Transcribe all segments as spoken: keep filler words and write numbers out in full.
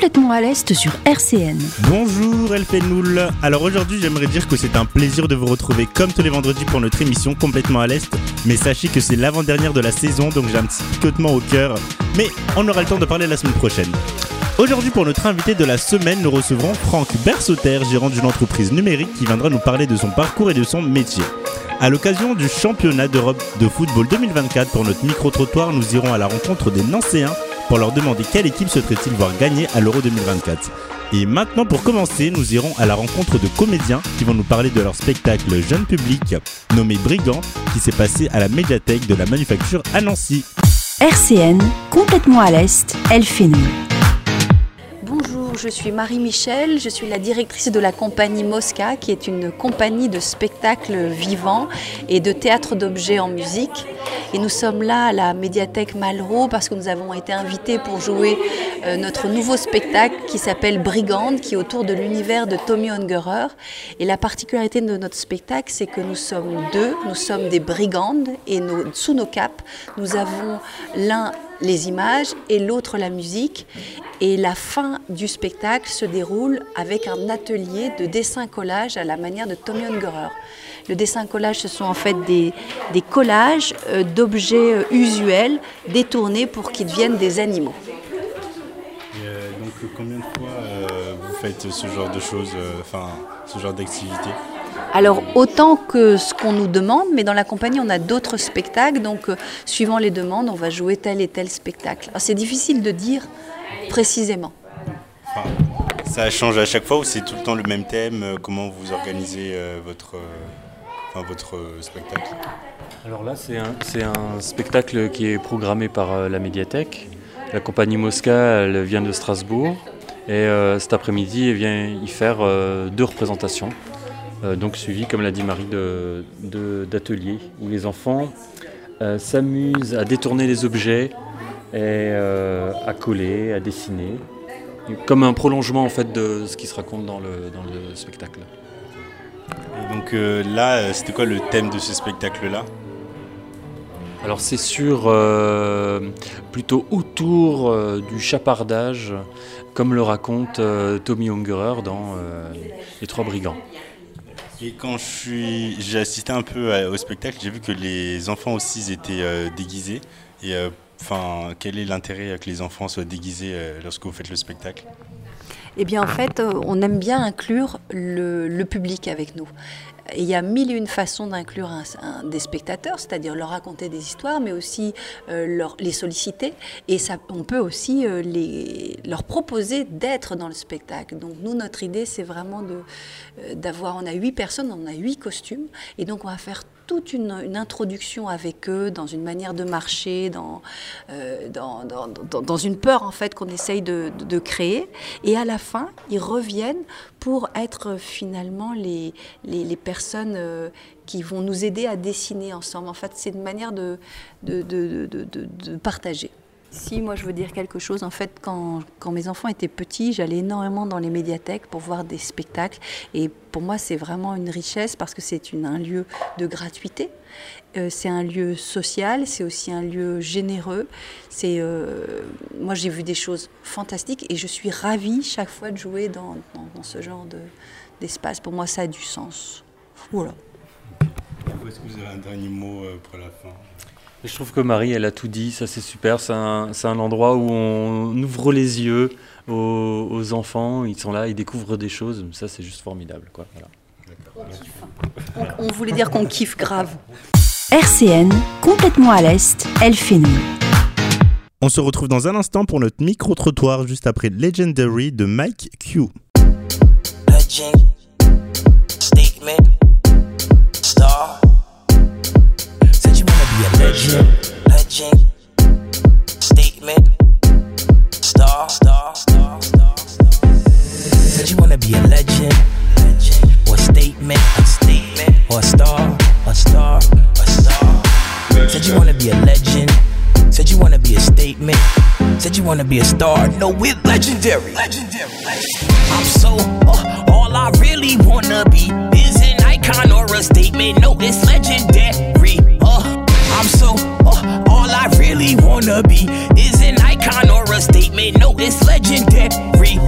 complètement à l'Est sur R C N. Bonjour El Fenoul. Alors aujourd'hui j'aimerais dire que c'est un plaisir de vous retrouver comme tous les vendredis pour notre émission Complètement à l'Est. Mais sachez que c'est l'avant-dernière de la saison, donc j'ai un petit picotement au cœur. Mais on aura le temps de parler la semaine prochaine. Aujourd'hui pour notre invité de la semaine, nous recevrons Franck Bersauter, gérant d'une entreprise numérique qui viendra nous parler de son parcours et de son métier. À l'occasion du championnat d'Europe de football deux mille vingt-quatre, pour notre micro-trottoir, nous irons à la rencontre des Nancéens pour leur demander quelle équipe souhaiterait-il voir gagner à l'Euro deux mille vingt-quatre. Et maintenant, pour commencer, nous irons à la rencontre de comédiens qui vont nous parler de leur spectacle jeune public nommé Brigand, qui s'est passé à la médiathèque de la Manufacture à Nancy. R C N, complètement à l'Est, El Fenoul. Bonjour, je suis Marie-Michel, je suis la directrice de la compagnie Mosca, qui est une compagnie de spectacles vivants et de théâtre d'objets en musique. Et nous sommes là à la médiathèque Malraux parce que nous avons été invités pour jouer euh, notre nouveau spectacle qui s'appelle Brigande, qui est autour de l'univers de Tommy Ungerer. Et la particularité de notre spectacle, c'est que nous sommes deux, nous sommes des brigandes et nos, sous nos capes, nous avons l'un les images et l'autre la musique. Et la fin du spectacle se déroule avec un atelier de dessin-collage à la manière de Tommy Ungerer. Le dessin-collage, ce sont en fait des, des collages euh, d'objets euh, usuels détournés pour qu'ils deviennent des animaux. Et euh, donc combien de fois euh, vous faites ce genre de choses, enfin euh, ce genre d'activité ? Alors autant que ce qu'on nous demande, mais dans la compagnie on a d'autres spectacles, donc euh, suivant les demandes on va jouer tel et tel spectacle. Alors, c'est difficile de dire précisément. Enfin, ça change à chaque fois ou c'est tout le temps le même thème ? Comment vous organisez euh, votre, euh, enfin, votre euh, spectacle ? Alors là c'est un, c'est un spectacle qui est programmé par euh, la médiathèque. La compagnie Mosca elle vient de Strasbourg et euh, cet après-midi elle vient y faire euh, deux représentations. Euh, donc suivi, comme l'a dit Marie, de, de, d'ateliers où les enfants euh, s'amusent à détourner les objets et euh, à coller, à dessiner, comme un prolongement en fait de ce qui se raconte dans le, dans le spectacle. Et donc euh, là, c'était quoi le thème de ce spectacle-là ? Alors c'est sur euh, plutôt autour euh, du chapardage, comme le raconte euh, Tommy Ungerer dans euh, Les Trois Brigands. Et quand je suis, j'ai assisté un peu au spectacle, j'ai vu que les enfants aussi étaient euh, déguisés. Et enfin, euh, quel est l'intérêt que les enfants soient déguisés euh, lorsque vous faites le spectacle ? Eh bien en fait, on aime bien inclure le, le public avec nous. Et il y a mille et une façons d'inclure un, un, des spectateurs, c'est-à-dire leur raconter des histoires, mais aussi euh, leur, les solliciter. Et ça, on peut aussi euh, les, leur proposer d'être dans le spectacle. Donc nous, notre idée, c'est vraiment de, euh, d'avoir, on a huit personnes, on a huit costumes, et donc on va faire toute une, une introduction avec eux, dans une manière de marcher, dans, euh, dans, dans, dans, dans une peur en fait qu'on essaye de, de, de créer. Et à la fin, ils reviennent pour être finalement les, les, les personnes euh, qui vont nous aider à dessiner ensemble. En fait, c'est une manière de, de, de, de, de, de partager. Si moi je veux dire quelque chose, en fait quand, quand mes enfants étaient petits, j'allais énormément dans les médiathèques pour voir des spectacles et pour moi c'est vraiment une richesse parce que c'est une, un lieu de gratuité, euh, c'est un lieu social, c'est aussi un lieu généreux, c'est, euh, moi j'ai vu des choses fantastiques et je suis ravie chaque fois de jouer dans, dans, dans ce genre de, d'espace, pour moi ça a du sens. Voilà. Est-ce que vous avez un dernier mot pour la fin ? Je trouve que Marie, elle a tout dit, ça c'est super, c'est un, c'est un endroit où on ouvre les yeux aux, aux enfants, ils sont là, ils découvrent des choses, ça c'est juste formidable, quoi. Voilà. On, on voulait dire qu'on kiffe grave. R C N, complètement à l'Est, El Fenoul. On se retrouve dans un instant pour notre micro-trottoir juste après Legendary de Mike Q. Legend, statement, star. Legend, legend, statement, star, star, star, star. Said you wanna be a legend, legend, or a statement, a statement, or a star, a star, a star. Said you wanna be a legend, said you wanna be a statement, said you wanna be a star. No, we're legendary, legendary. I'm so, uh, all I really wanna be is an icon or a statement. No, it's legendary. Uh. I'm so, uh, all I really wanna be is an icon or a statement. No, it's legendary.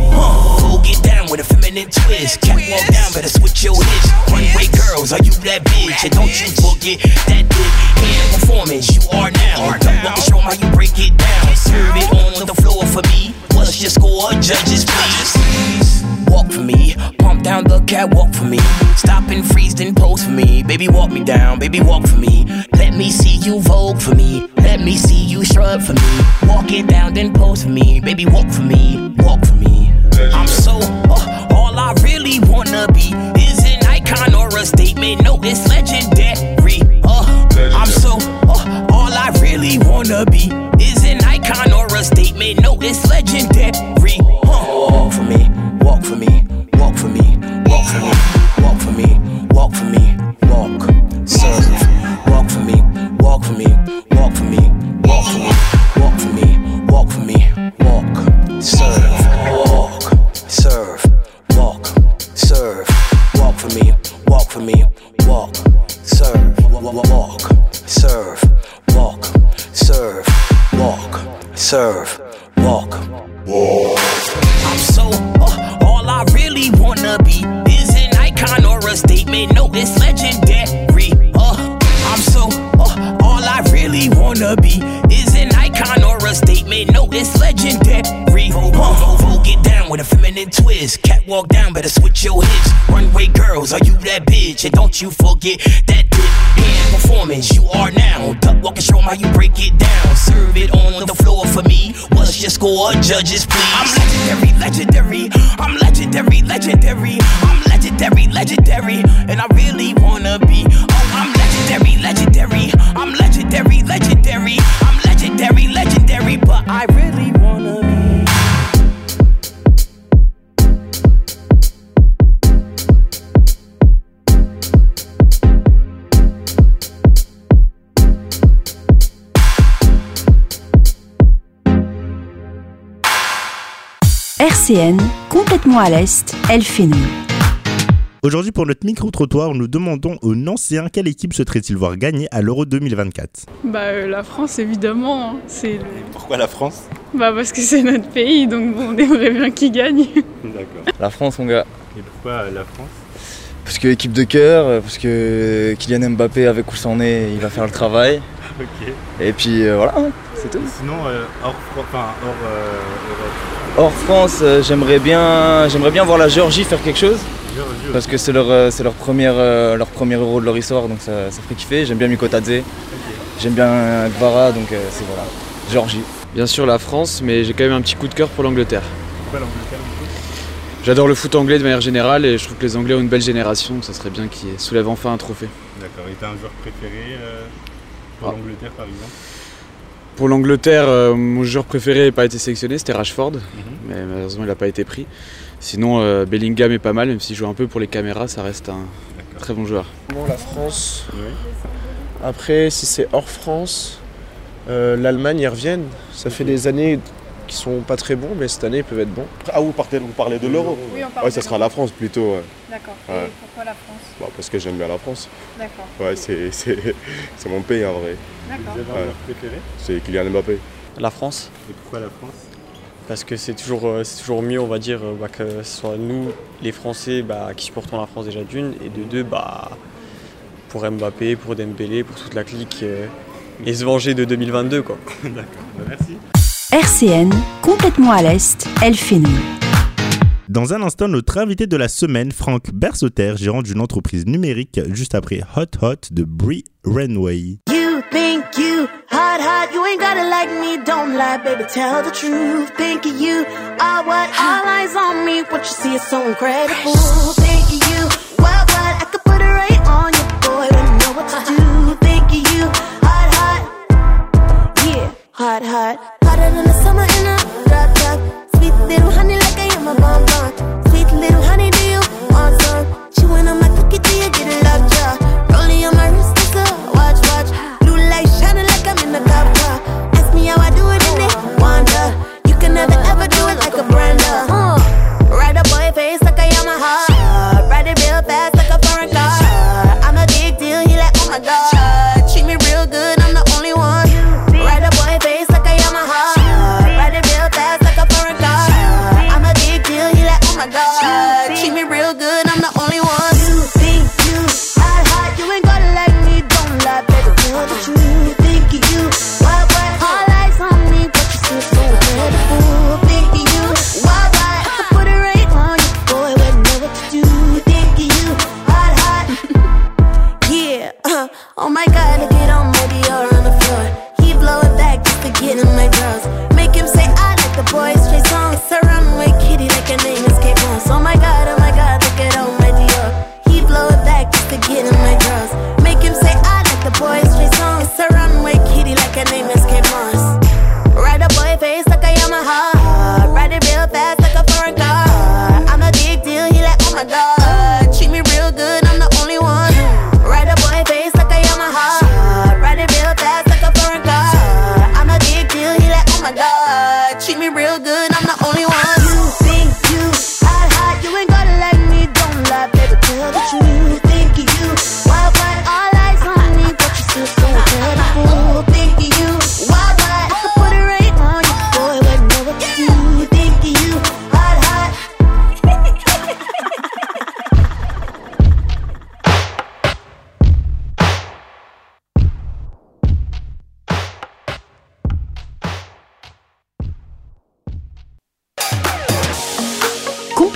down with a feminine twist. Catwalk down, better switch your hips. Runway girls, are you that bitch? And don't you forget that dick. Hand performance, you are now. Don't want to show 'em how you break it down. Serve it on the floor for me. What's your score? Judges, please. Walk for me, pump down the catwalk for me. Stop and freeze, then pose for me. Baby, walk me down, baby, walk for me. Let me see you vogue for me. Let me see you shrug for me. Walk it down, then pose for me. Baby, walk for me, walk for me. I'm so, uh, all I really wanna be is an icon or a statement. No, it's legendary. Uh, I'm so, uh, all I really wanna be is an icon or a statement. No, it's legendary. Uh, walk for me, walk for me, walk for me, walk for me, walk for me, walk for me, walk, serve. Walk for me, walk for me, walk for me, walk for me, walk for me, walk for me, walk, serve, walk, serve, walk, serve, walk for me, walk for me, walk, serve, walk, serve, walk, serve, walk, serve, walk, walk. I'm so, uh, all I really wanna be is an icon or a statement. No, it's legendary. Uh, I'm so, uh, all I really wanna be is an icon or a statement. No, it's legendary. Uh, Vogue it down with a feminine twist. Catwalk down, better switch your hips. Runway girls, are you that bitch? And don't you forget that dip. Hand performance, you are now. Duck walk and show 'em how you break it down. Serve it on the floor for me. What's your score? Judges, please. I'm legendary, legendary. I'm legendary, legendary. I'm legendary, legendary. And I really wanna be. Oh, I'm legendary, legendary. I'm legendary, legendary. I'm legendary, legendary. But I really wanna be. R C N, complètement à l'Est, Elfenouil. Aujourd'hui, pour notre micro-trottoir, nous demandons aux Nancéens quelle équipe souhaiterait-il voir gagner à l'Euro deux mille vingt-quatre. Bah euh, la France évidemment, hein. C'est le... Pourquoi la France ? Bah parce que c'est notre pays, donc bon, on aimerait bien qu'il gagne. D'accord. La France mon gars. Et pourquoi la France ? Parce que équipe de cœur, parce que Kylian Mbappé avec où c'en est, il va faire le travail. Ok. Et puis euh, voilà, c'est tout. Sinon, euh, hors, enfin, hors euh, Europe. Hors France, euh, j'aimerais bien, j'aimerais bien voir la Géorgie faire quelque chose. Géorgie, parce que c'est leur, euh, c'est leur, première, euh, leur premier euro de leur histoire, donc ça, ça ferait kiffer. J'aime bien Mikotadze, okay. J'aime bien Gvara, donc euh, c'est voilà. Géorgie. Bien sûr la France, mais j'ai quand même un petit coup de cœur pour l'Angleterre. Pourquoi l'Angleterre du coup ? J'adore le foot anglais de manière générale et je trouve que les Anglais ont une belle génération, donc ça serait bien qu'ils soulèvent enfin un trophée. D'accord, et t'as un joueur préféré euh, pour ah. l'Angleterre par exemple ? Pour l'Angleterre, euh, mon joueur préféré n'a pas été sélectionné, c'était Rashford, mm-hmm. mais malheureusement il n'a pas été pris. Sinon euh, Bellingham est pas mal, même s'il joue un peu pour les caméras, ça reste un D'accord. très bon joueur. Bon, la France. Oui. Après, si c'est hors France, euh, l'Allemagne, ils reviennent. Ça fait des années qui sont pas très bons, mais cette année ils peuvent être bons. Ah, vous parlez, vous parlez de l'Euro ? Oui, on parle ouais, ça sera la France plutôt. Ouais. D'accord. Ouais. Et pourquoi la France ? Bah, parce que j'aime bien la France. D'accord. Ouais, c'est, c'est, c'est mon pays en vrai. D'accord. Vous avez un Ouais. joueur préféré ? C'est Kylian Mbappé. La France. Et pourquoi la France ? Parce que c'est toujours, euh, c'est toujours mieux, on va dire, euh, bah, que ce soit nous, les Français, bah, qui supportons la France déjà d'une, et de deux, bah, pour Mbappé, pour Dembélé, pour toute la clique, euh, et se venger de deux mille vingt-deux, quoi. D'accord, bah, merci. R C N, complètement à l'Est, Elfenouil. Dans un instant, notre invité de la semaine, Franck Bersoter, gérant d'une entreprise numérique, juste après Hot Hot de Brie Renway. You think you hot, hot, you ain't gotta like me, don't lie, baby, tell the truth. Think of you are what, all eyes on me, what you see is so incredible. Think of you, what, what, I could put it right on you, boy, don't know what to do. Think of you, hot, hot, yeah, hot, hot. Hotter than the summer in a drop top. Sweet little honey like I am a bonbon. Sweet little honey, do you want some? Chewing on my cookie till you get it lockjaw. Rolling on my wrist, it's a watch, watch. Blue light shining like I'm in the cop car. Ask me how I do it and they wonder. You can never ever do it like a Brenda. Uh, ride a boy face like I am a heart. Ride it real fast like a foreign car. I'm a big deal, he like oh my god. Treat me real good, I'm the only one. Ride a boy face like I am a heart. Ride it real fast like a foreign car. I'm a big deal, he like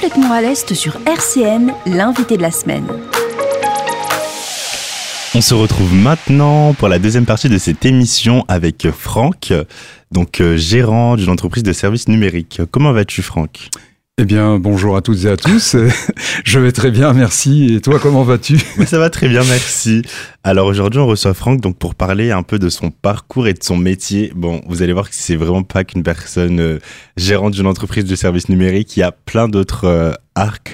Complètement à l'Est sur R C N, l'invité de la semaine. On se retrouve maintenant pour la deuxième partie de cette émission avec Franck, donc euh, gérant d'une entreprise de services numériques. Comment vas-tu, Franck ? Eh bien, bonjour à toutes et à tous. Je vais très bien, merci. Et toi, comment vas-tu ? Ça va très bien, merci. Alors aujourd'hui, on reçoit Franck donc pour parler un peu de son parcours et de son métier. Bon, vous allez voir que c'est vraiment pas qu'une personne euh, gérante d'une entreprise de services numériques. Il y a plein d'autres euh, arcs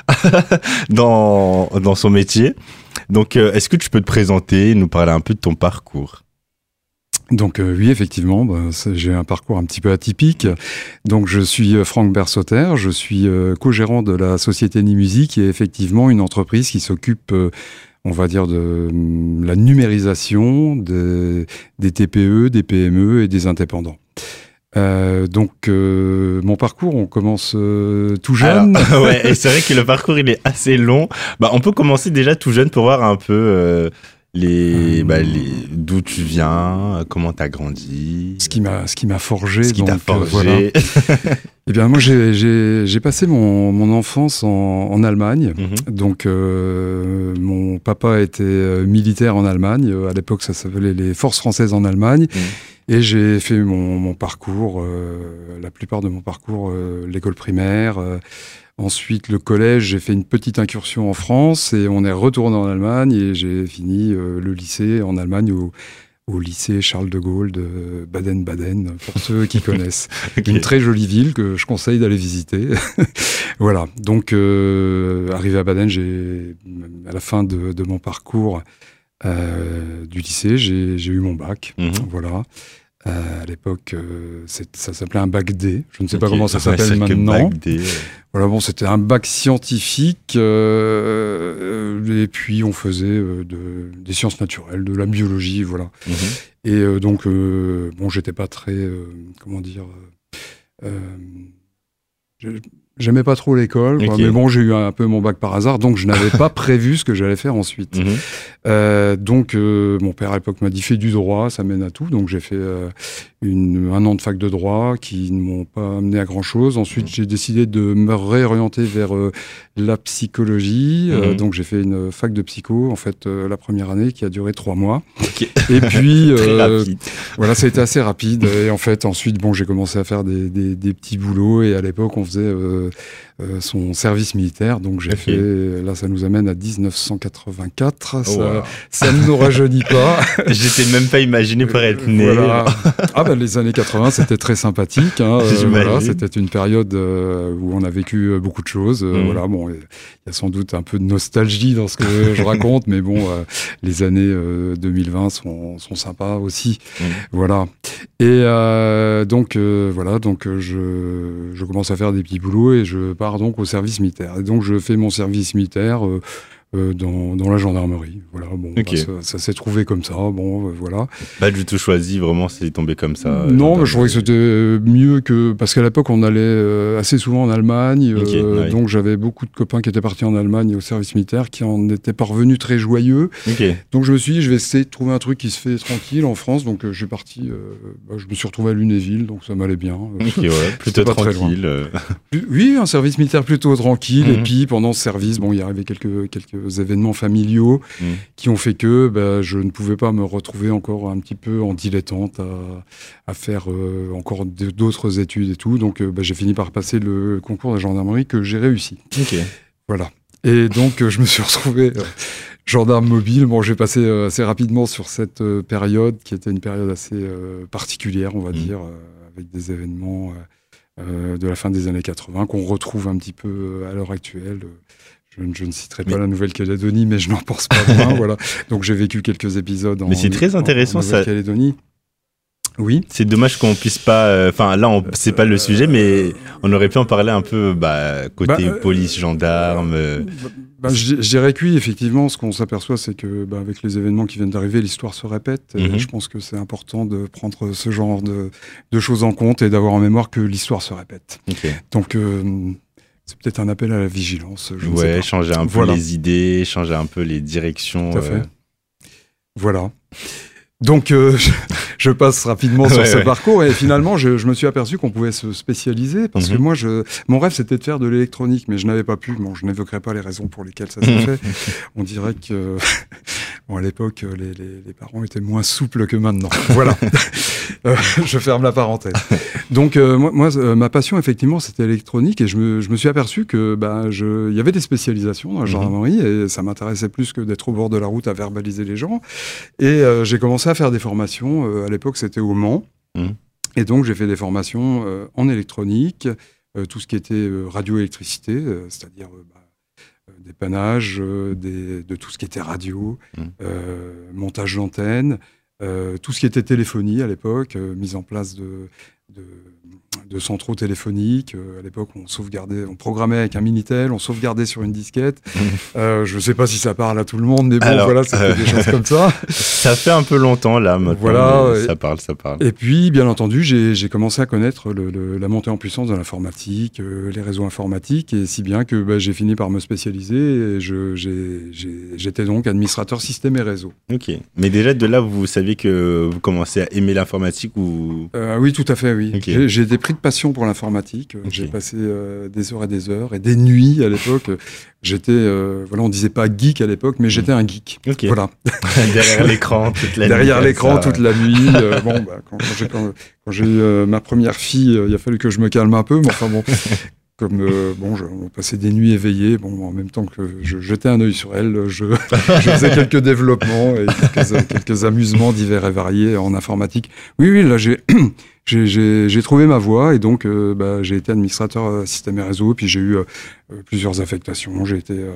dans, dans son métier. Donc, euh, est-ce que tu peux te présenter, nous parler un peu de ton parcours ? Donc euh, oui, effectivement, bah, j'ai un parcours un petit peu atypique. Donc je suis Franck Bersauter, je suis euh, co-gérant de la société Nimusique, qui est effectivement une entreprise qui s'occupe, euh, on va dire, de euh, la numérisation des, des T P E, des P M E et des indépendants. Euh, donc euh, mon parcours, on commence euh, tout jeune. Alors, ouais, et c'est vrai que le parcours il est assez long. Bah, on peut commencer déjà tout jeune pour voir un peu euh, les, hum. bah, les d'où tu viens, comment t'as grandi. Ce qui m'a, ce qui m'a forgé. Ce qui donc, t'a forgé. Euh, voilà. Eh bien, moi, j'ai, j'ai, j'ai passé mon, mon enfance en, en Allemagne. Mm-hmm. Donc, euh, mon papa était militaire en Allemagne. À l'époque, ça s'appelait les Forces françaises en Allemagne. Mm. Et j'ai fait mon, mon parcours, euh, la plupart de mon parcours, euh, l'école primaire. Euh, ensuite, le collège, j'ai fait une petite incursion en France et on est retourné en Allemagne et j'ai fini euh, le lycée en Allemagne au, au lycée Charles de Gaulle de Baden-Baden, pour ceux qui connaissent. Okay. Une très jolie ville que je conseille d'aller visiter. Voilà. Donc, euh, arrivé à Baden, j'ai, à la fin de, de mon parcours, Euh, du lycée, j'ai, j'ai eu mon bac, mmh. voilà. Euh, à l'époque, euh, c'est, ça s'appelait un bac D. Je ne sais okay. pas comment ça s'appelle ouais, maintenant. Bac D. Voilà, bon, c'était un bac scientifique, euh, et puis on faisait euh, de, des sciences naturelles, de la biologie, voilà. Mmh. Et euh, donc, euh, bon, j'étais pas très, euh, comment dire. Euh, je, J'aimais pas trop l'école, okay. mais bon, j'ai eu un peu mon bac par hasard, donc je n'avais pas prévu ce que j'allais faire ensuite. Mmh. Euh, donc, euh, mon père à l'époque m'a dit fais du droit, ça mène à tout. Donc, j'ai fait euh, une, un an de fac de droit qui ne m'ont pas amené à grand chose. Ensuite, mmh. j'ai décidé de me réorienter vers euh, la psychologie. Mmh. Euh, donc, j'ai fait une fac de psycho, en fait, euh, la première année qui a duré trois mois. Okay. Et puis, euh, voilà, ça a été assez rapide. Et en fait, ensuite, bon, j'ai commencé à faire des, des, des petits boulots. Et à l'époque, on faisait euh, Euh, son service militaire, donc j'ai okay. fait, là ça nous amène à dix-neuf cent quatre-vingt-quatre, oh ça, wow. ça ne nous rajeunit pas. J'étais même pas imaginé pour être né. Voilà. Ah ben les années quatre-vingts c'était très sympathique, hein, euh, voilà, c'était une période euh, où on a vécu beaucoup de choses, euh, mmh. voilà, bon, il y a sans doute un peu de nostalgie dans ce que je raconte, mais bon, euh, les années euh, deux mille vingt sont, sont sympas aussi, mmh. voilà. Et euh, donc euh, voilà, donc euh, je, je commence à faire des petits boulots et je pars donc au service militaire. Et donc je fais mon service militaire euh, euh, dans, dans la gendarmerie. Voilà, bon, okay. bah, ça, ça s'est trouvé comme ça. Bon, euh, voilà. Pas du tout choisi, vraiment, c'est tombé comme ça. Non, mais je trouvais que c'était mieux que parce qu'à l'époque on allait euh, assez souvent en Allemagne. Okay, euh, ouais. Donc j'avais beaucoup de copains qui étaient partis en Allemagne au service militaire, qui en étaient pas revenus très joyeux. Okay. Donc je me suis dit, je vais essayer de trouver un truc qui se fait tranquille en France. Donc euh, je suis parti. Euh, bah, je me suis retrouvé à Lunéville, donc ça m'allait bien. Ok, ouais, plutôt tranquille. Oui, un service militaire plutôt tranquille. Mmh. Et puis pendant ce service, bon, il y arrivait quelques quelques événements familiaux mmh. qui ont fait que bah, je ne pouvais pas me retrouver encore un petit peu en dilettante à, à faire euh, encore d'autres études et tout. Donc euh, bah, j'ai fini par passer le concours de la gendarmerie que j'ai réussi. Ok. Voilà. Et donc euh, je me suis retrouvé euh, gendarme mobile. Bon, j'ai passé euh, assez rapidement sur cette euh, période qui était une période assez euh, particulière, on va mmh. dire, euh, avec des événements euh, de la fin des années quatre-vingts qu'on retrouve un petit peu à l'heure actuelle. Je, je ne citerai pas mais... la Nouvelle-Calédonie, mais je n'en pense pas moins. Voilà. Donc j'ai vécu quelques épisodes en, mais c'est très intéressant, en, en Nouvelle-Calédonie. Oui. C'est dommage qu'on puisse pas. Enfin, euh, là, on, c'est pas le sujet, mais on aurait pu en parler un peu, bah, côté bah, police, gendarme. Euh, bah, je, je dirais que oui, effectivement, ce qu'on s'aperçoit, c'est que, bah, avec les événements qui viennent d'arriver, l'histoire se répète. Mm-hmm. Et je pense que c'est important de prendre ce genre de, de choses en compte et d'avoir en mémoire que l'histoire se répète. Okay. Donc. Euh, C'est peut-être un appel à la vigilance. Je ouais, ne sais pas. Changer un peu voilà. les idées, changer un peu les directions. Tout à fait. Euh... Voilà. Donc, euh, je passe rapidement sur ouais, ce ouais. parcours et finalement je, je me suis aperçu qu'on pouvait se spécialiser parce Mhm. que moi je, mon rêve c'était de faire de l'électronique mais je n'avais pas pu, bon je n'évoquerai pas les raisons pour lesquelles ça s'est fait. On dirait que bon, à l'époque les, les, les parents étaient moins souples que maintenant. Voilà. Euh, je ferme la parenthèse. Donc euh, moi, moi euh, ma passion effectivement c'était l'électronique et je me, je me suis aperçu que bah, je, il y avait des spécialisations dans la gendarmerie et ça m'intéressait plus que d'être au bord de la route à verbaliser les gens. Et euh, j'ai commencé à faire des formations. Euh, à l'époque c'était au Mans. Mmh. Et donc j'ai fait des formations euh, en électronique, euh, tout ce qui était euh, radioélectricité, euh, c'est-à-dire euh, bah, euh, dépannage euh, des, de tout ce qui était radio, Mmh. euh, montage d'antennes. Euh, tout ce qui était téléphonie à l'époque, euh, mise en place de, de, de centraux téléphoniques. Euh, à l'époque, on sauvegardait, on programmait avec un Minitel, on sauvegardait sur une disquette. Euh, je ne sais pas si ça parle à tout le monde, mais bon, Alors, voilà, c'était euh, des choses comme ça. Ça fait un peu longtemps là maintenant. Voilà, mais et- ça parle, ça parle. Et puis, bien entendu, j'ai j'ai commencé à connaître le, le- la montée en puissance de l'informatique, euh, les réseaux informatiques, et si bien que bah, j'ai fini par me spécialiser. Et je- j'ai- j'ai- j'étais donc administrateur système et réseau. Ok. Mais déjà de là, vous saviez que vous commencez à aimer l'informatique ou Euh, oui, tout à fait, oui. Ok. J'ai- J'ai été pris de passion pour l'informatique. Euh, J'ai passé euh, des heures et des heures et des nuits à l'époque. J'étais, euh, voilà, on disait pas geek à l'époque, mais j'étais un geek. Ok. Voilà. Derrière l'écran toute la nuit. Derrière comme l'écran ça. toute la nuit. euh, bon, bah, quand, quand j'ai quand, quand j'ai eu euh, ma première fille, euh, il a fallu que je me calme un peu, mais enfin bon. Comme euh, bon, je, on passait des nuits éveillées, bon, en même temps que je jetais un œil sur elle, je, je faisais quelques développements et quelques, quelques amusements divers et variés en informatique. Oui, oui, là j'ai j'ai- j'ai j'ai trouvé ma voie et donc euh, bah, j'ai été administrateur euh, système et réseau, puis j'ai eu euh, euh, plusieurs affectations. J'ai été euh,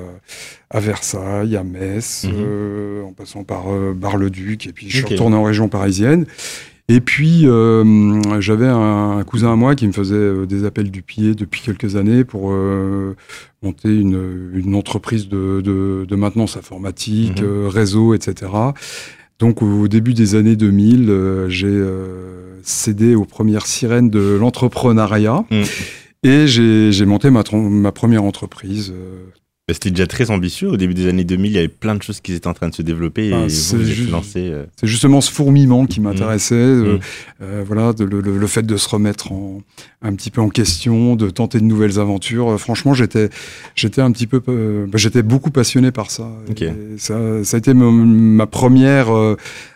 à Versailles, à Metz, Mhm. euh, en passant par euh, Bar-le-Duc, et puis je suis Ok. retourné en région parisienne. Et puis, euh, j'avais un, un cousin à moi qui me faisait euh, des appels du pied depuis quelques années pour euh, monter une, une entreprise de, de, de maintenance informatique, Mhm. euh, réseau, et cetera. Donc, au début des années deux mille, euh, j'ai euh, cédé aux premières sirènes de l'entrepreneuriat Mhm. et j'ai j'ai monté ma, tron- ma première entreprise. euh, Bah, c'était déjà très ambitieux. Au début des années deux mille, il y avait plein de choses qui étaient en train de se développer et Ah, vous c'est vous êtes juste- lancé. euh, C'est justement ce fourmillement qui m'intéressait, euh, Mmh. euh, voilà, de- le, le- le fait de se remettre en, un petit peu en question, de tenter de nouvelles aventures. Euh, franchement, j'étais, j'étais un petit peu, euh, bah, j'étais beaucoup passionné par ça. Ok. Et ça, ça a été mon- ma première euh,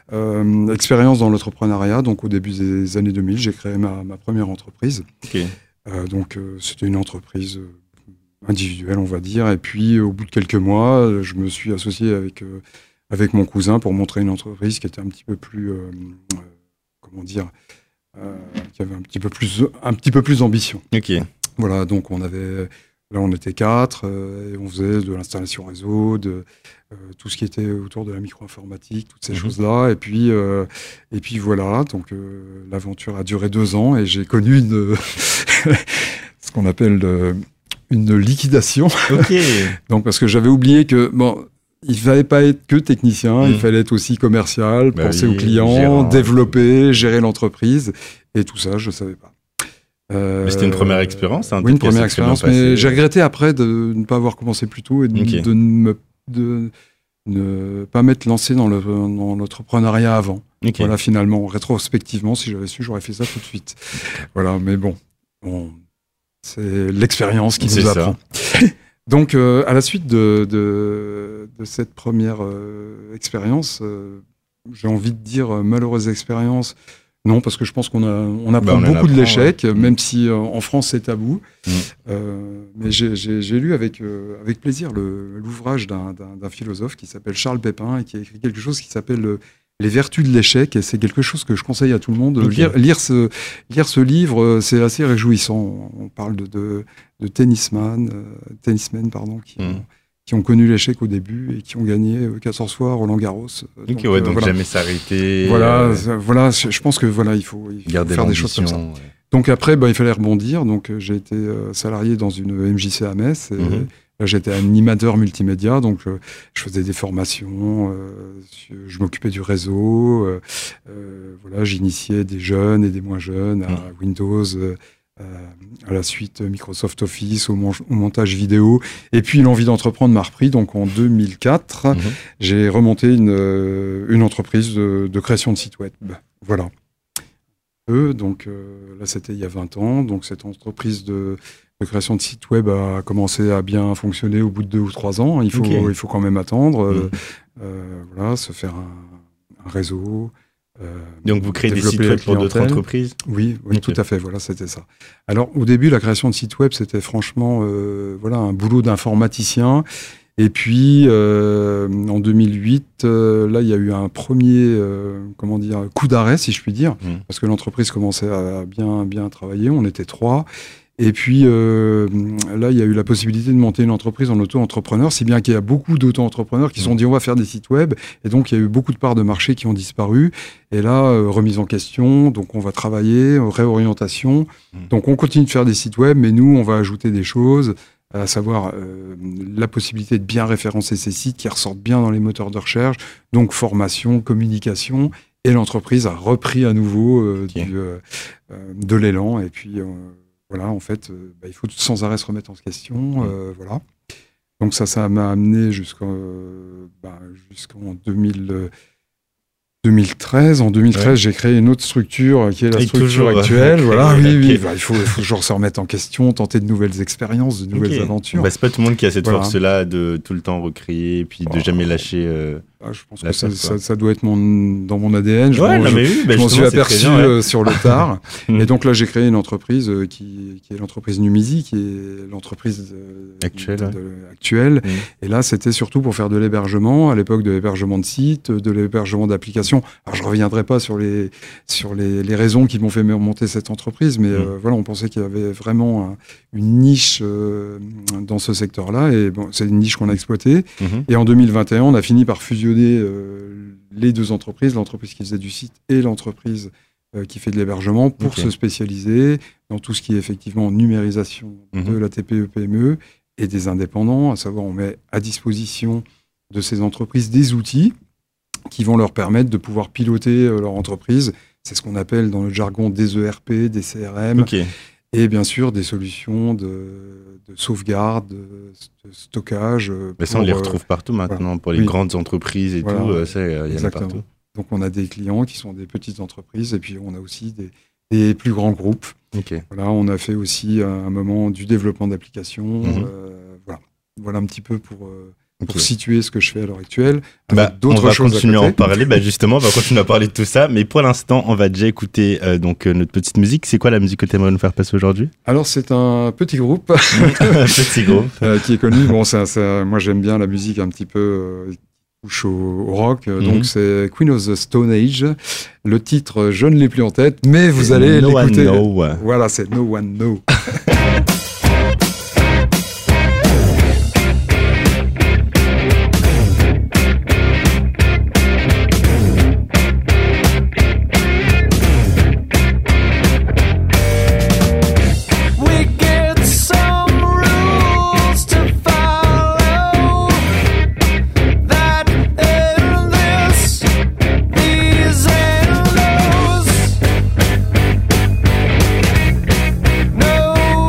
euh, expérience dans l'entrepreneuriat. Donc, au début des années deux mille, j'ai créé ma, ma première entreprise. Ok. Euh, donc, euh, c'était une entreprise euh, individuelle, on va dire. Et puis, au bout de quelques mois, euh, je me suis associé avec euh, avec mon cousin pour montrer une entreprise qui était un petit peu plus, euh, euh, comment dire, euh, qui avait un petit peu plus, un petit peu plus d'ambition. Ok. Voilà, donc on avait, là on était quatre, euh, et on faisait de l'installation réseau, de euh, tout ce qui était autour de la micro-informatique, toutes ces Mhm. choses-là. Et puis, euh, et puis voilà, donc euh, l'aventure a duré deux ans et j'ai connu une, ce qu'on appelle euh, une liquidation. Ok. Donc parce que j'avais oublié que bon. Il fallait pas être que technicien, Mmh. il fallait être aussi commercial, Bah penser oui, aux clients, gérant. développer, gérer l'entreprise. Et tout ça, je savais pas. Euh, Mais c'était une première expérience, hein, oui, une peut-être que première ça s'est bien expérience, mais passé. j'ai regretté après de ne pas avoir commencé plus tôt et de, Ok. de ne me- de ne pas m'être lancé dans le- dans l'entrepreneuriat avant. Ok. Voilà, finalement, rétrospectivement, si j'avais su, j'aurais fait ça tout de suite. Voilà, mais bon, bon c'est l'expérience qui C'est nous ça. apprend. Donc, euh, à la suite de, de, de cette première euh, expérience, euh, j'ai envie de dire euh, malheureuse expérience. Non, parce que je pense qu'on a, on apprend Bah, on en beaucoup de apprend, l'échec, ouais. même si euh, en France c'est tabou. Mm. Euh, mais j'ai- j'ai j'ai lu avec, euh, avec plaisir le- l'ouvrage d'un d'un- d'un philosophe qui s'appelle Charles Pépin et qui a écrit quelque chose qui s'appelle euh, Les vertus de l'échec. Et c'est quelque chose que je conseille à tout le monde. Ok. Lire, lire, ce, lire ce livre, euh, c'est assez réjouissant. On parle de, de, de tennisman, euh, tennismen pardon, qui, Mm. ont, qui ont connu l'échec au début et qui ont gagné euh, quatorze fois Roland Garros. Ok, ouais, donc voilà. jamais s'arrêter. Voilà, euh, ça- voilà, je je pense que voilà, il faut, il faut garder faire des choses comme ça. l'ambition, ouais. Donc après, bah, il fallait rebondir. Donc euh, j'ai été euh, salarié dans une M J C à Metz. Et, Mhm. là, j'étais animateur multimédia, donc euh, je faisais des formations, euh, je m'occupais du réseau, euh, euh, voilà, j'initiais des jeunes et des moins jeunes à Mhm. Windows, euh, euh, à la suite Microsoft Office, au, mon- au montage vidéo. Et puis l'envie d'entreprendre m'a repris. Donc en deux mille quatre, Mhm. j'ai remonté une, euh, une entreprise de, de création de sites web. Voilà. Eux, donc euh, là, c'était il y a vingt ans. Donc, cette entreprise de, de création de site web a commencé à bien fonctionner au bout de deux ou trois ans. Il faut, Okay. il faut quand même attendre. Mmh. Euh, euh, voilà, se faire un, un réseau. Euh, Donc, vous créez des développer sites la web pour d'autres clientèle. entreprises? Oui, oui, Ok. tout à fait. Voilà, c'était ça. Alors, au début, la création de sites web, c'était franchement, euh, voilà, un boulot d'informaticien. Et puis, euh, en deux mille huit, euh, là, il y a eu un premier, euh, comment dire, coup d'arrêt, si je puis dire, Mmh. parce que l'entreprise commençait à bien, bien travailler. On était trois. Et puis, euh, là, il y a eu la possibilité de monter une entreprise en auto-entrepreneur, si bien qu'il y a beaucoup d'auto-entrepreneurs qui se sont dit, on va faire des sites web. Et donc, il y a eu beaucoup de parts de marché qui ont disparu. Et là, euh, remise en question. Donc, on va travailler, euh, réorientation. Mmh. Donc, on continue de faire des sites web, mais nous, on va ajouter des choses, à savoir euh, la possibilité de bien référencer ces sites qui ressortent bien dans les moteurs de recherche. Donc, formation, communication. Et l'entreprise a repris à nouveau euh, Ok. du, euh, euh, de l'élan. Et puis, euh, voilà, en fait, euh, bah, il faut sans arrêt se remettre en question. Euh, voilà. Donc, ça, ça m'a amené jusqu'en euh, bah, jusqu'en deux mille, euh, deux mille treize. En deux mille treize, Ouais. j'ai créé une autre structure euh, qui est la Et structure toujours, actuelle. euh, Voilà, oui, oui. ok. Bah, il faut, il faut toujours se remettre en question, tenter de nouvelles expériences, de nouvelles Ok. aventures. Bah, c'est pas tout le monde qui a cette Voilà. force-là de tout le temps recréer et puis de Oh. jamais lâcher. euh, Ah, je pense la que ça, faire, ça, quoi. ça doit être mon, dans mon A D N. Je, Ouais, m'en- non, je- mais oui, bah, je m'en suis justement, c'est aperçu très bien, ouais. euh, sur le tard. Mm. Et donc là, j'ai créé une entreprise euh, qui, qui est l'entreprise Numisi, qui est l'entreprise euh, Actuelle, de- ouais. de- actuelle. Mm. Et là, c'était surtout pour faire de l'hébergement, à l'époque de l'hébergement de sites, de l'hébergement d'applications. Alors, je reviendrai pas sur les, sur les, les raisons qui m'ont fait monter cette entreprise, mais Mm. euh, voilà, on pensait qu'il y avait vraiment un- une niche euh, dans ce secteur-là. Et bon, c'est une niche qu'on a exploitée. Mhm. Et en deux mille vingt et un, on a fini par fusionner euh, les deux entreprises, l'entreprise qui faisait du site et l'entreprise euh, qui fait de l'hébergement, pour Ok. se spécialiser dans tout ce qui est effectivement numérisation Mhm. de la T P E P M E et des indépendants, à savoir on met à disposition de ces entreprises des outils qui vont leur permettre de pouvoir piloter euh, leur entreprise. C'est ce qu'on appelle dans le jargon des E R P, des C R M, Ok. et bien sûr des solutions de, de sauvegarde, de, de stockage. euh, Mais ça, on pour, les euh, retrouve partout maintenant, voilà. pour les Oui. grandes entreprises et Voilà. tout. euh, ça, il y en a Exactement. partout. Donc on a des clients qui sont des petites entreprises et puis on a aussi des, des plus grands groupes. Ok. Voilà, on a fait aussi à un moment du développement d'applications. Mhm. euh, voilà. Voilà un petit peu pour, euh, pour Ok. situer ce que je fais à l'heure actuelle. Avec Bah, on d'autres va choses continuer à à côté. en parler. Bah, justement, on va continuer à parler de tout ça. Mais pour l'instant, on va déjà écouter euh, donc euh, notre petite musique. C'est quoi la musique que tu aimerais nous faire passer aujourd'hui? Alors c'est un petit groupe Un petit groupe. euh, qui est connu. Bon, ça, ça- moi j'aime bien la musique un petit peu euh, qui touche au, au rock. Euh, Mhm. Donc c'est Queen of the Stone Age. Le titre, euh, je ne l'ai plus en tête, mais vous allez No One l'écouter. Know. Voilà, c'est No One Know. We get some rules to follow that in this, these and those. No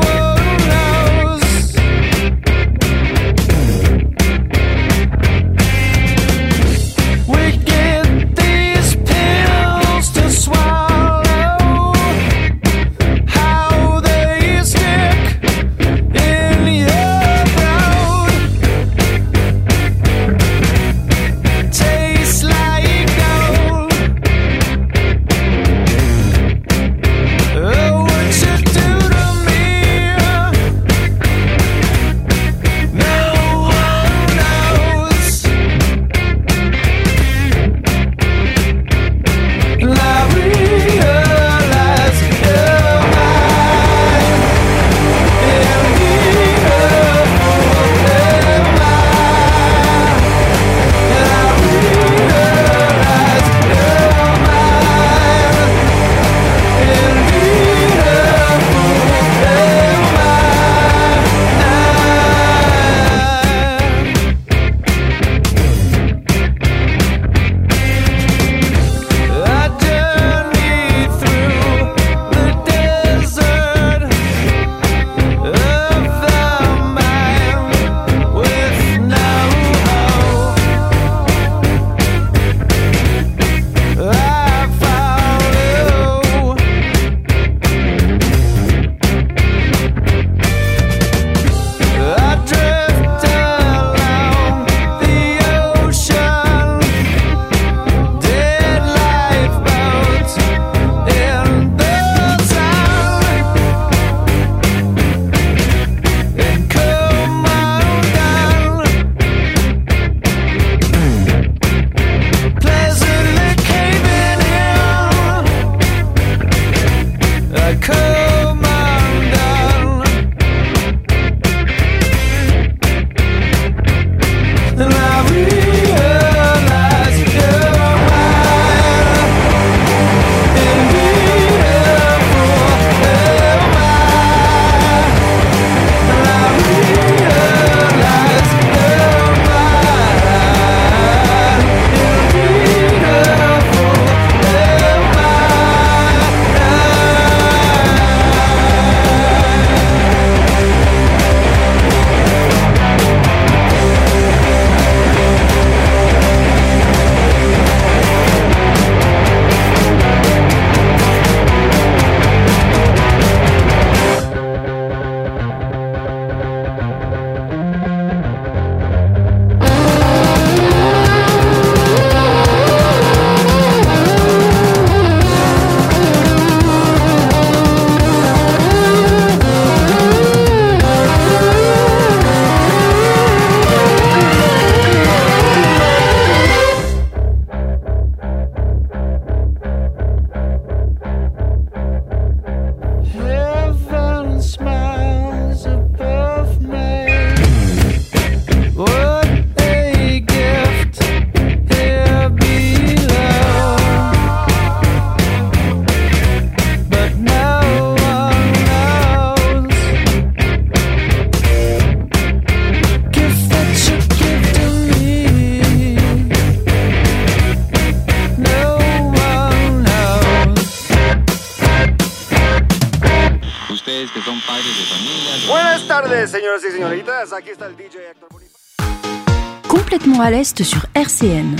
Buenas tardes, señoras y señoritas. Aquí está el D J Héctor Bonifaz. Complètement à l'Est sur R C N.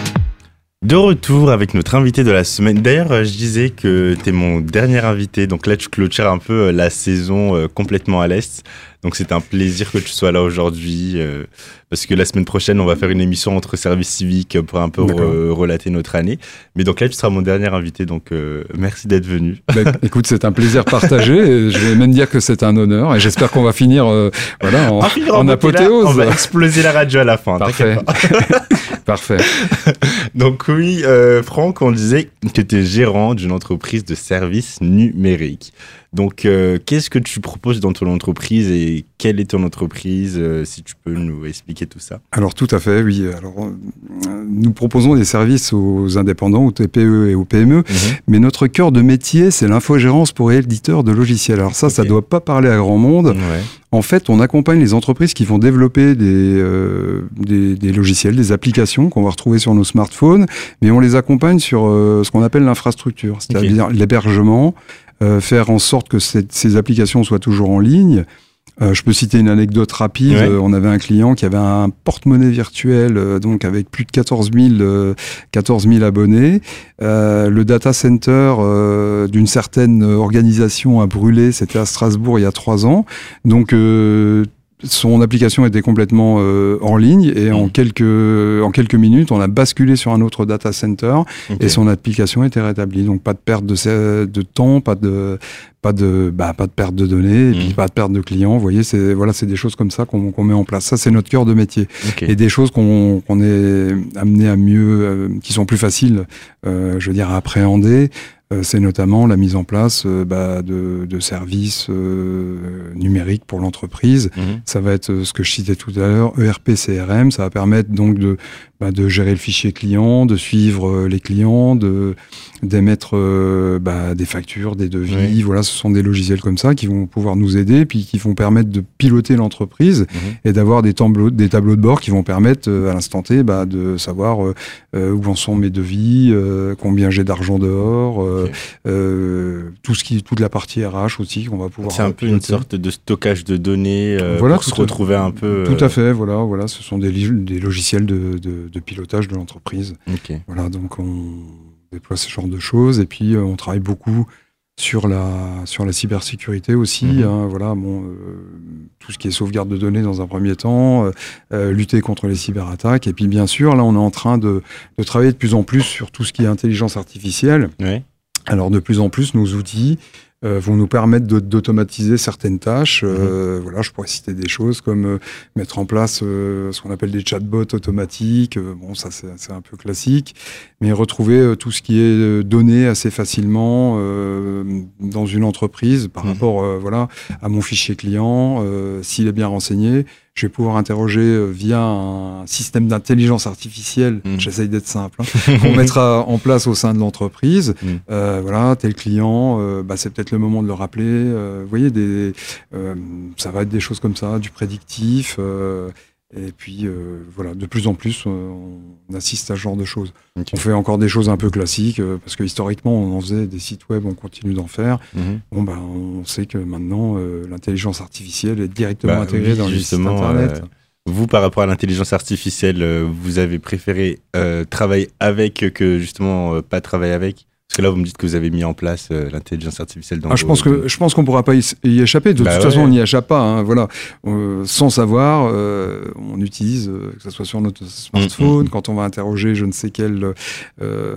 De retour avec notre invité de la semaine. D'ailleurs, je disais que t'es mon dernier invité, donc là tu clôtures un peu la saison euh, complètement à l'Est. Donc c'est un plaisir que tu sois là aujourd'hui, euh, parce que la semaine prochaine on va faire une émission entre services civiques pour un peu re- relater notre année. Mais donc là tu seras mon dernier invité, donc euh, merci d'être venu. Bah, écoute, c'est un plaisir partagé, et je vais même dire que c'est un honneur, et j'espère qu'on va finir, euh, voilà, en, en, finir en en apothéose. Là, on va exploser la radio à la fin, Parfait. t'inquiète pas. Parfait. Donc oui, euh, Franck, on disait que tu es gérant d'une entreprise de services numériques. Donc, euh, qu'est-ce que tu proposes dans ton entreprise et quelle est ton entreprise, euh, si tu peux nous expliquer tout ça? Alors, tout à fait, oui. Alors, euh, nous proposons des services aux indépendants, aux T P E et aux P M E, mm-hmm. mais notre cœur de métier, c'est l'infogérance pour éditeurs de logiciels. Alors ça, okay. ça ne doit pas parler à grand monde. Ouais. En fait, on accompagne les entreprises qui vont développer des, euh, des, des logiciels, des applications qu'on va retrouver sur nos smartphones, mais on les accompagne sur euh, ce qu'on appelle l'infrastructure, c'est-à-dire okay. l'hébergement, Euh, faire en sorte que cette, ces applications soient toujours en ligne. Euh, je peux citer une anecdote rapide. Ouais. Euh, on avait un client qui avait un porte-monnaie virtuel, euh, donc avec plus de quatorze mille abonnés. Euh, le data center euh, d'une certaine organisation a brûlé. C'était à Strasbourg il y a trois ans. Donc euh, son application était complètement euh, en ligne et mmh. en quelques en quelques minutes, on a basculé sur un autre data center okay. et son application était rétablie. Donc pas de perte de, de temps, pas de pas de bah pas de perte de données et mmh. puis pas de perte de clients. Vous voyez, c'est voilà, c'est des choses comme ça qu'on, qu'on met en place. Ça, c'est notre cœur de métier okay. et des choses qu'on qu'on est amené à mieux, euh, qui sont plus faciles, euh, je veux dire, à appréhender. C'est notamment la mise en place euh, bah, de, de services euh, numériques pour l'entreprise. Mmh. Ça va être ce que je citais tout à l'heure, E R P, C R M. Ça va permettre donc de, bah, de gérer le fichier client, de suivre euh, les clients, de, d'émettre euh, bah, des factures, des devis. Oui. Voilà, ce sont des logiciels comme ça qui vont pouvoir nous aider, puis qui vont permettre de piloter l'entreprise mmh. et d'avoir des tableaux, des tableaux de bord qui vont permettre euh, à l'instant T bah, de savoir euh, où en sont mes devis, euh, combien j'ai d'argent dehors. Euh, Okay. Euh, tout ce qui, toute la partie R H aussi qu'on va pouvoir. C'est un peu piloter. Une sorte de stockage de données euh, voilà, pour se retrouver un peu. Tout euh... à fait, voilà, voilà, ce sont des, des logiciels de, de, de pilotage de l'entreprise. Okay. Voilà, donc on déploie ce genre de choses et puis euh, on travaille beaucoup sur la sur la cybersécurité aussi. Mm-hmm. Hein, voilà, bon, euh, tout ce qui est sauvegarde de données dans un premier temps, euh, euh, lutter contre les cyberattaques et puis bien sûr là on est en train de, de travailler de plus en plus sur tout ce qui est intelligence artificielle. Ouais. Alors, de plus en plus, nos outils euh, vont nous permettre de, d'automatiser certaines tâches. Euh, mmh. Voilà, je pourrais citer des choses comme euh, mettre en place euh, ce qu'on appelle des chatbots automatiques. Euh, bon, ça, c'est, c'est un peu classique. Mais retrouver euh, tout ce qui est donné assez facilement euh, dans une entreprise par mmh. rapport euh, voilà, à mon fichier client, euh, s'il est bien renseigné. Je vais pouvoir interroger via un système d'intelligence artificielle, mmh. j'essaye d'être simple, hein, qu'on mettra en place au sein de l'entreprise. Mmh. Euh, voilà, tel client, euh, bah, c'est peut-être le moment de le rappeler. Euh, vous voyez, des, euh, ça va être des choses comme ça, du prédictif. Euh, et puis, euh, voilà, de plus en plus, euh, on assiste à ce genre de choses. Okay. On fait encore des choses un peu classiques, euh, parce que historiquement, on en faisait des sites web, on continue d'en faire. Mmh. Bon, bah, on sait que maintenant, euh, l'intelligence artificielle est directement bah, intégrée oui, dans les sites Internet. Euh, vous, par rapport à l'intelligence artificielle, euh, vous avez préféré euh, travailler avec que justement euh, pas travailler avec? Parce que là, vous me dites que vous avez mis en place euh, l'intelligence artificielle dans ah, je, pense que, je pense qu'on ne pourra pas y, y échapper. De bah toute ouais. façon, on n'y échappe pas. Hein, voilà. Euh, sans savoir, euh, on utilise, euh, que ce soit sur notre smartphone, mmh, mmh. quand on va interroger je ne sais quel... Euh, euh,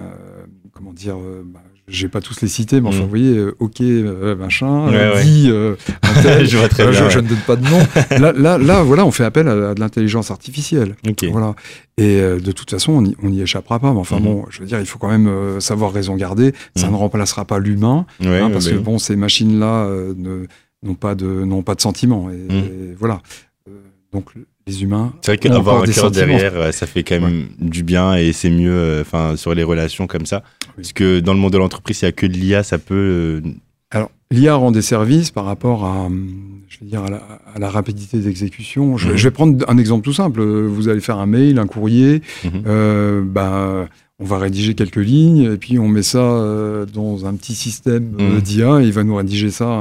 comment dire... Euh, bah, j'ai pas tous les cités, mais enfin, mmh. vous voyez, euh, OK, euh, machin, ouais, euh, ouais. dit, euh, tel, je vois très bien. Je, ouais. je ne donne pas de nom. là, là, là, voilà, on fait appel à, à de l'intelligence artificielle. Okay. Voilà. Et euh, de toute façon, on n'y échappera pas. Mais enfin, mmh. bon, je veux dire, il faut quand même euh, savoir raison garder. Ça mmh. ne remplacera pas l'humain, ouais, hein, parce bah que oui. bon, ces machines-là euh, ne, n'ont pas de, n'ont pas de sentiments. Et, mmh. et voilà. Euh, donc, les humains. C'est vrai qu'avoir un cœur derrière, ça fait quand même ouais. du bien et c'est mieux enfin, sur les relations comme ça. Oui. Parce que dans le monde de l'entreprise, il n'y a que de l'I A, ça peut. Euh... Alors, l'I A rend des services par rapport à, je veux dire, à la, à la rapidité d'exécution. Je, mmh. je vais prendre un exemple tout simple. Vous allez faire un mail, un courrier, mmh. euh, bah, on va rédiger quelques lignes et puis on met ça euh, dans un petit système mmh. d'I A et il va nous rédiger ça.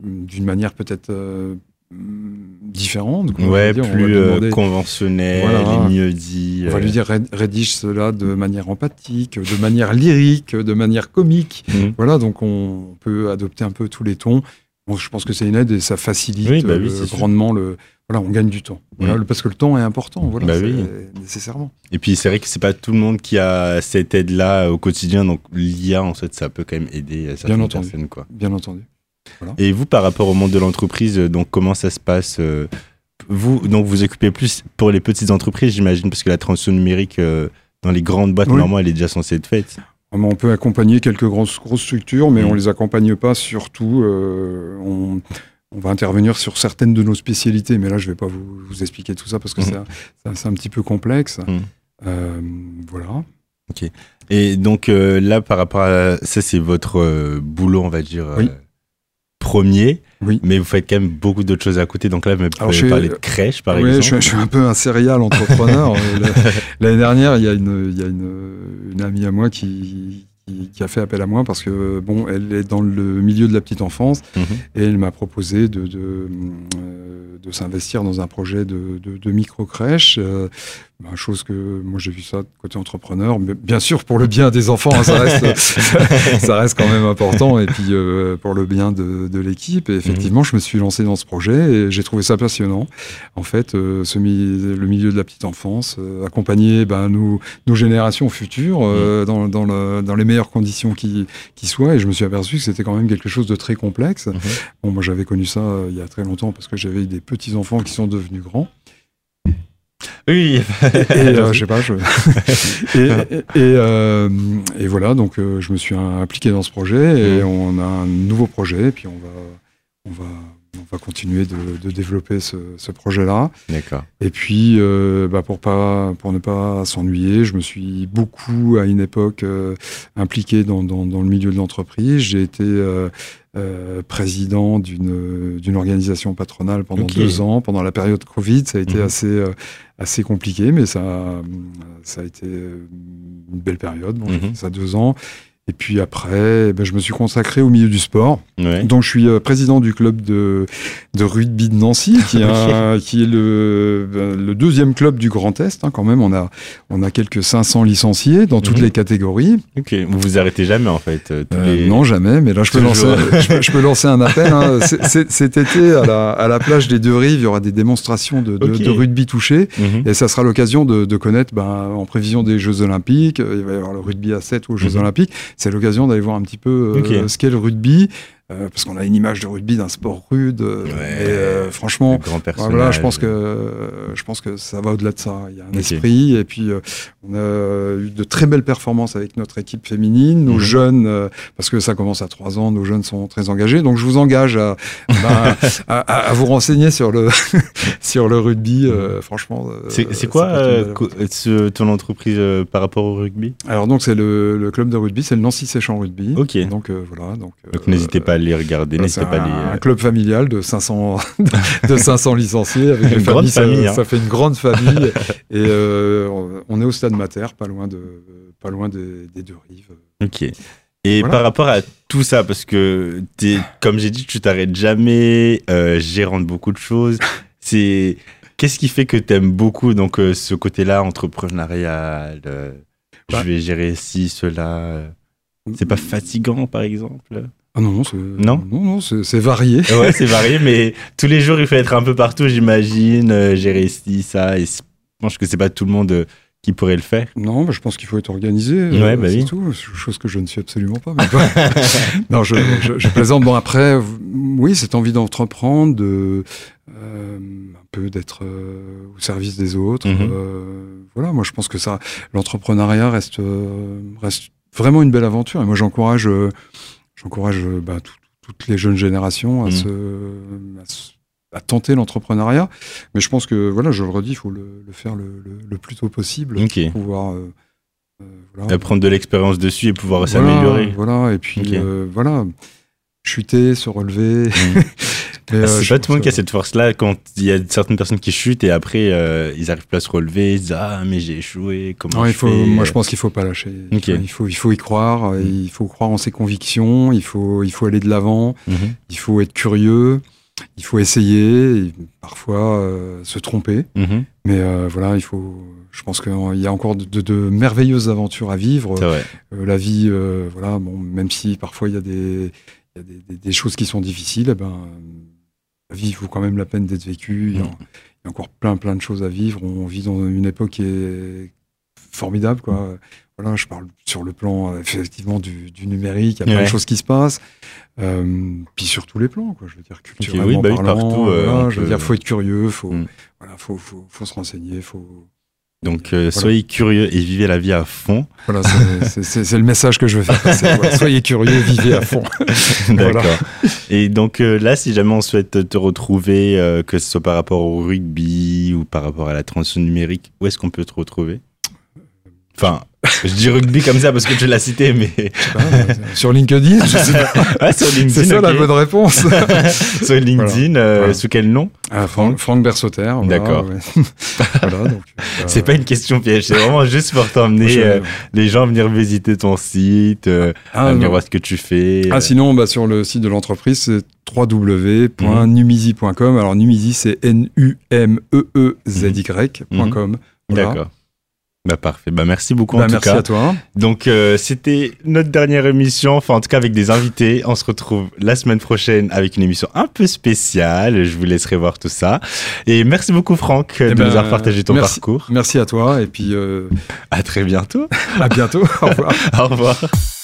d'une manière peut-être euh, différente. quoi, Ouais, je veux dire. On va plus lui euh, demander- conventionnel, Voilà. et mieux dit. On va euh. lui dire ré- rédige cela de manière empathique, de manière lyrique, de manière comique. Mhm. Voilà, donc on peut adopter un peu tous les tons. Bon, je pense que c'est une aide et ça facilite Oui, bah oui, euh, c'est sûr. grandement le. Voilà, on gagne du temps. Voilà, Mhm. parce que le temps est important. Voilà, Bah c'est- oui. nécessairement. Et puis c'est vrai que c'est pas tout le monde qui a cette aide-là au quotidien, donc l'I A en fait ça peut quand même aider euh, certaines Bien entendu. personnes quoi. Bien entendu. Voilà. Et vous par rapport au monde de l'entreprise, euh, donc comment ça se passe euh, Vous donc vous occupez plus pour les petites entreprises j'imagine parce que la transition numérique euh, dans les grandes boîtes Oui. normalement elle est déjà censée être faite. On peut accompagner quelques grosses, grosses structures, mais Mhm. on les accompagne pas surtout. euh, on, on va intervenir sur certaines de nos spécialités, mais là, je vais pas vous, vous expliquer tout ça parce que Mhm. c'est un- c'est un, c'est un petit peu complexe. Mhm. Euh, voilà. Ok. Et donc euh, là par rapport à ça c'est votre euh, boulot on va dire euh, Oui. premier. Oui. Mais vous faites quand même beaucoup d'autres choses à côté. Donc là vous Alors, pouvez je suis- parler de crèche par Oui, exemple. je, suis- je suis un peu un serial entrepreneur. Euh, la- L'année dernière, il y a, une, il y a une, une amie à moi qui, qui, qui a fait appel à moi parce que bon, elle est dans le milieu de la petite enfance Mhm. et elle m'a proposé de, de, euh, de s'investir dans un projet de, de, de micro-crèche. Euh, ben, chose que moi j'ai vu ça côté entrepreneur, mais bien sûr pour le bien des enfants, hein, ça, reste, ça reste quand même important, et puis euh, pour le bien de, de l'équipe. Et effectivement, je me suis lancé dans ce projet et j'ai trouvé ça passionnant. En fait, euh, ce mi- le milieu de la petite enfance, euh, accompagner ben, nos, nos générations futures euh, dans, dans, le- dans les meilleures conditions qui, qui soient. Et je me suis aperçu que c'était quand même quelque chose de très complexe. Bon, moi j'avais connu ça euh, il y a très longtemps parce que j'avais des petits enfants qui sont devenus grands. Oui. Et euh, je sais pas, je... et, et, et, euh, et voilà, donc euh, je me suis impliqué dans ce projet et Mhm. on a un nouveau projet et puis on va, on va, on va continuer de, de développer ce, ce projet-là. D'accord. Et puis, euh, bah, pour pas, pour ne pas s'ennuyer, je me suis beaucoup à une époque euh, impliqué dans, dans, dans le milieu de l'entreprise. J'ai été euh, euh, président d'une d'une organisation patronale pendant Ok. deux ans, pendant la période Covid. Ça a été Mhm. assez euh, assez compliqué, mais ça ça a été une belle période. Bon, j'ai Mhm. fait ça deux ans. Et puis après, eh ben, je me suis consacré au milieu du sport. Ouais. Donc, je suis euh, président du club de, de rugby de Nancy, qui, est un- qui est le, euh, le deuxième club du Grand Est. Hein, quand même, on a, on a quelques cinq cents licenciés dans toutes Mhm. les catégories. Ok. Vous vous arrêtez jamais en fait. euh, tous Euh, les- Non, jamais, mais là, je peux, lancer, Toujours. je, peux, je peux lancer un appel. Hein. C'est- c'est- cet été, à la, à la plage des Deux Rives, il y aura des démonstrations de, de, Ok. de rugby touché. Mhm. Et ça sera l'occasion de, de connaître, ben, en prévision des Jeux Olympiques, euh, il va y avoir le rugby à sept aux Jeux Mhm. Olympiques. C'est l'occasion d'aller voir un petit peu euh, Ok. ce qu'est le rugby. euh, parce qu'on a une image de rugby d'un sport rude. euh, Ouais. et euh, franchement, Le grand personnage. voilà, je pense que euh, je pense que ça va au-delà de ça. Il y a un Ok. esprit et puis euh, on a eu de très belles performances avec notre équipe féminine, nos Mhm. jeunes, euh, parce que ça commence à trois ans, nos jeunes sont très engagés. Donc je vous engage à, ben, à, à- à vous renseigner sur le sur le rugby. euh, franchement, euh, C'est c'est ça quoi peut être une euh, belle co- ce- ton entreprise euh, par rapport au rugby? Alors donc c'est le, le club de rugby, c'est le Nancy Séchant Rugby. Ok. Donc euh, voilà. Donc, Donc euh, n'hésitez pas à les regarder, euh, n'hésitez c'est pas à un, les. euh, un club familial de cinq cents de cinq cents licenciés avec Une des grande familles, ça- famille, hein. ça, fait une grande famille. Et euh, on est au stade Mater, pas loin de pas loin des, des Deux Rives. Ok. Et Voilà. par rapport à tout ça, parce que t'es, comme j'ai dit, tu t'arrêtes jamais, euh, gérant de beaucoup de choses. C'est qu'est-ce qui fait que t'aimes beaucoup donc euh, ce côté-là entrepreneurial euh, Bah. Je vais gérer ci, cela. euh, C'est pas fatigant, par exemple? Ah non, non, c'est, Non non, non, c'est, c'est varié. Ouais, c'est varié, mais tous les jours, il faut être un peu partout, j'imagine, euh, gérer ci, ça. Et je pense que c'est pas tout le monde euh, qui pourrait le faire. Non, bah, je pense qu'il faut être organisé. Ouais, euh, bah c'est oui. tout. Chose que je ne suis absolument pas. Mais non, je, je, je plaisante. Bon, après, v- oui, cette envie d'entreprendre, de euh, un peu d'être euh, au service des autres. Mhm. euh, voilà, moi, je pense que ça, l'entrepreneuriat reste, euh, reste vraiment une belle aventure. Et moi, j'encourage, euh, j'encourage euh, bah, tout- toutes les jeunes générations à, Mhm. se, à, se- à tenter l'entrepreneuriat. Mais je pense que, voilà, je le redis, il faut le, le faire le, le- le plus tôt possible Ok. pour pouvoir euh, euh, voilà. À prendre de l'expérience dessus et pouvoir Voilà, s'améliorer. Voilà, et puis Ok. euh, voilà, chuter, se relever, Mhm. Et, Ah, euh, c'est je pas pense tout le monde qui a que- cette force-là quand il y a certaines personnes qui chutent et après euh, ils arrivent plus à se relever, ils disent ah mais j'ai échoué, comment Non, je il faut, fais moi, je pense qu'il faut pas lâcher. Il, Ok. faut, il, faut, il faut y croire. Mm. Il faut croire en ses convictions. Il faut, il faut aller de l'avant. Mhm. Il faut être curieux. Il faut essayer. Et parfois euh, se tromper. Mhm. Mais euh, voilà, il faut. Je pense qu'il y a encore de, de- de merveilleuses aventures à vivre. C'est vrai. Euh, la vie, euh, voilà, bon, même si parfois il y a des, il y a des, des- des choses qui sont difficiles, eh ben, la vie vaut quand même la peine d'être vécue. Il y, a, Mm. il y a encore plein, plein de choses à vivre. On vit dans une époque qui est formidable, quoi. Voilà, je parle sur le plan, euh, effectivement, du, du numérique. Il y a plein Ouais. de choses qui se passent. Euh, puis sur tous les plans, quoi. Je veux dire, culturellement oui, bah oui, parlant. partout, euh, voilà, on je veux peut- dire, faut être curieux, faut, Mm. voilà, faut, faut, faut se renseigner, faut. Donc euh, Voilà. soyez curieux et vivez la vie à fond. Voilà, c'est- c'est c'est- c'est le message que je veux faire passer. Voilà, soyez curieux, vivez à fond. D'accord. Voilà. Et donc euh, là, si jamais on souhaite te retrouver, euh, que ce soit par rapport au rugby ou par rapport à la transition numérique, où est-ce qu'on peut te retrouver? Enfin, je dis rugby comme ça parce que tu l'as cité, mais... Sur LinkedIn, je sais pas. Ah, sur LinkedIn, C'est ça ok. la bonne réponse. Sur LinkedIn, euh, Voilà. sous quel nom? Ah, Franck, Franck Bersauter. Voilà, D'accord. ouais. Voilà, donc, euh, C'est pas une question piège, c'est vraiment juste pour t'emmener Je- euh, les gens à venir visiter ton site, euh, Ah, à venir non. voir ce que tu fais. Ah, euh. sinon, bah, sur le site de l'entreprise, c'est w w w point numisi point com. Alors, Numisi, c'est N U M E E Z Y point com. Voilà. D'accord. Bah parfait, bah merci beaucoup Bah, en tout merci cas. à toi. Donc euh, c'était notre dernière émission, enfin en tout cas avec des invités. On se retrouve la semaine prochaine avec une émission un peu spéciale. Je vous laisserai voir tout ça. Et merci beaucoup Franck Eh de ben, nous avoir partagé ton merci- parcours. Merci à toi et puis euh, À très bientôt. à bientôt. Au revoir. Au revoir.